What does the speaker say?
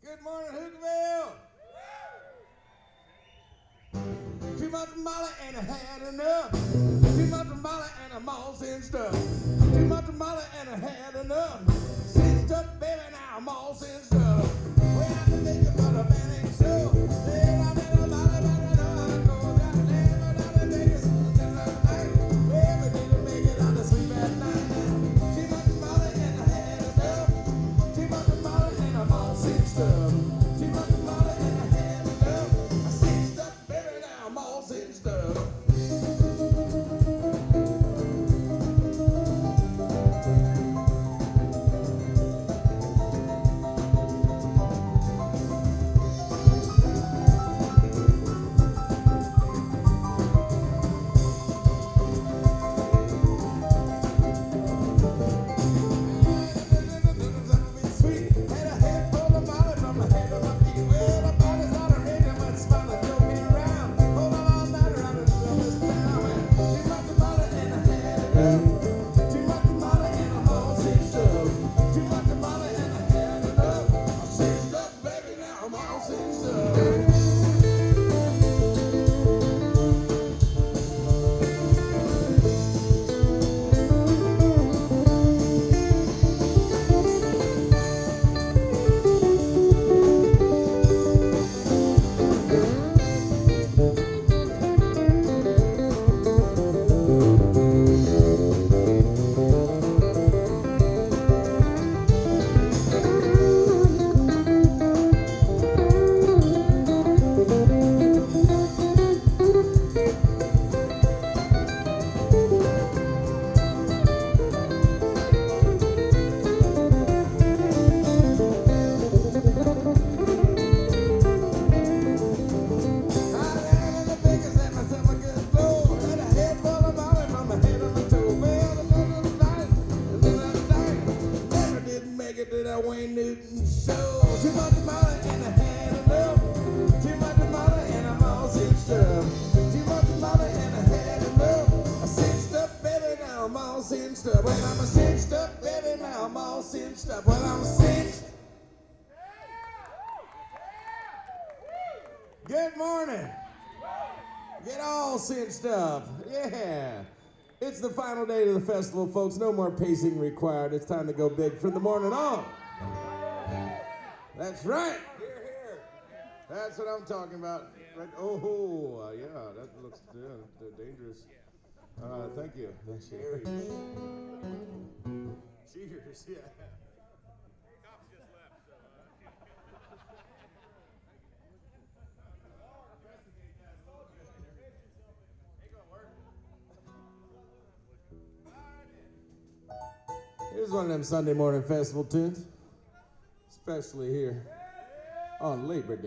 Good morning, Hookerville. Too much Molly and I had enough. Too much Molly and I'm all cinched up. Too much Molly and I had enough. Cinched up, baby, now I'm all cinched up. Way out to make it, but a man ain't so. Then I met a Molly, but I know how to go down there. But I didn't make it till the night. Well, we didn't make it on the sleep at night. Too much Molly and I had enough. Too much Molly and I'm all cinched up. Too much Molly and I had enough. I cinched up, baby, now I'm all cinched up. Wayne Newton show. Too much Molly and I had enough. Too much Molly and I'm all cinched up. Too much Molly and I had enough. I cinched up, baby, now I'm all cinched up. Well, I'm a cinched up, baby, now I'm all cinched up. Well, I'm cinched. Good morning. Get all cinched up. Yeah. It's the final day of the festival, folks. No more pacing required. It's time to go big from the morning on. That's right. Here, here. That's what I'm talking about. Right. Oh, yeah, that looks dangerous. Thank you. Cheers. Cheers, yeah. Cops just left, so Here's one of them Sunday morning festival tunes, especially here on Labor Day.